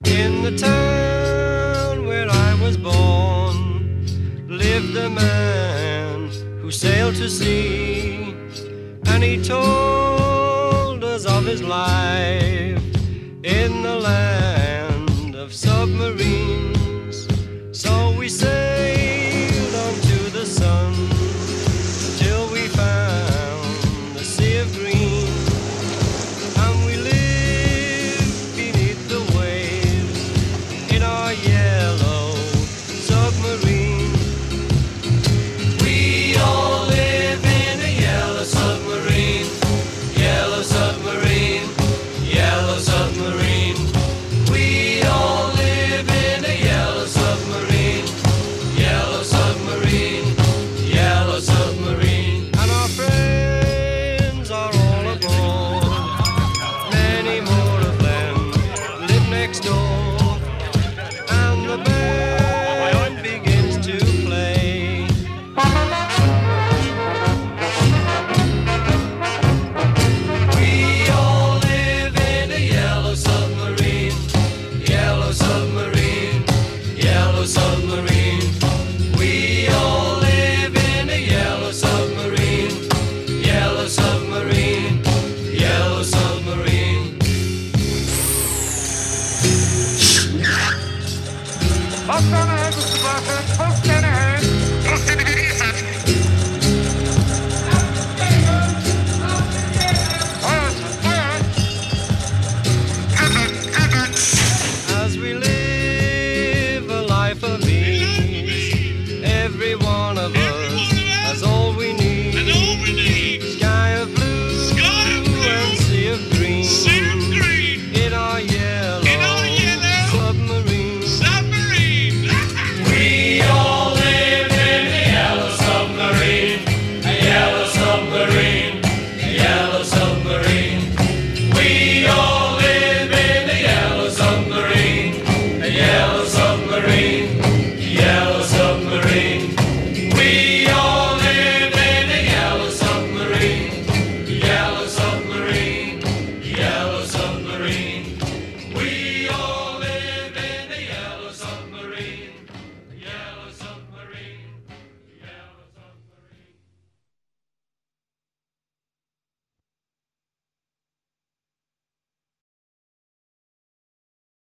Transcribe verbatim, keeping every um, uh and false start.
In the town where I was born lived a man who sailed to sea, and he told us of his life in the land of submarines. So we sailed on to the sun till we found the sea of green, and we lived beneath the waves in our yellow submarine. We all live in a yellow submarine, yellow submarine, yellow submarine. We all live in a yellow submarine, yellow submarine, yellow submarine. And our friends are all aboard. Many more of them live next door, and the band begins to play. We all live in a yellow submarine, yellow submarine, yellow submarine. We all live in a yellow submarine, yellow submarine, yellow submarine. What's gonna